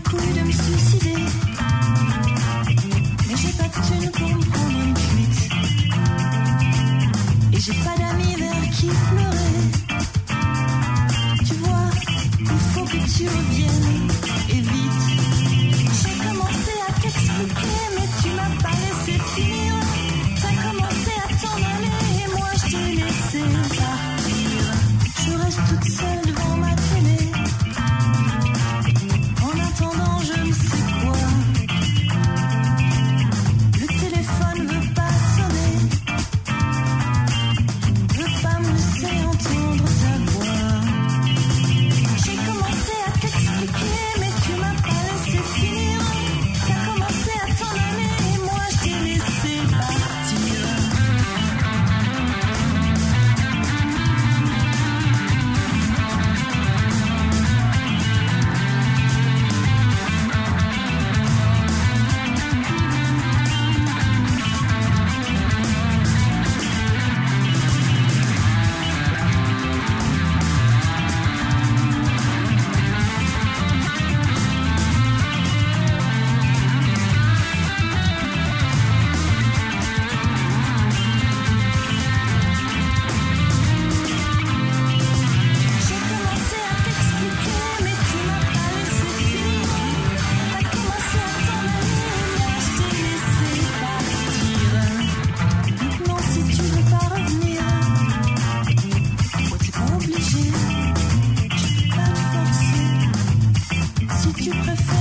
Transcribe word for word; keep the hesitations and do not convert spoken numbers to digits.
couilles de me suicider. Mais j'ai pas de thune pour me prendre une cuite. Et j'ai pas d'amis vers qui pleurer. Tu vois, il faut que tu reviennes, et vite. J'ai commencé à t'expliquer, mais tu m'as pas laissé finir. T'as commencé à t'en aller, et moi je t'ai laissé partir. Je reste toute seule devant ma télé. En attendant je ne sais quoi. Le téléphone veut pas sonner, veut pas me laisser entendre ta voix. J'ai commencé à t'expliquer, mais tu m'as pas laissé finir. T'as commencé à t'en aller, et moi je t'ai laissé partir. J'ai commencé à t'expliquer, mais tu m'as pas laissé finir. T'as commencé à t'en aller, et moi je t'ai laissé partir. Maintenant si tu veux pas revenir, moi t'es pas obligé, je peux pas te forcer. Si tu préfères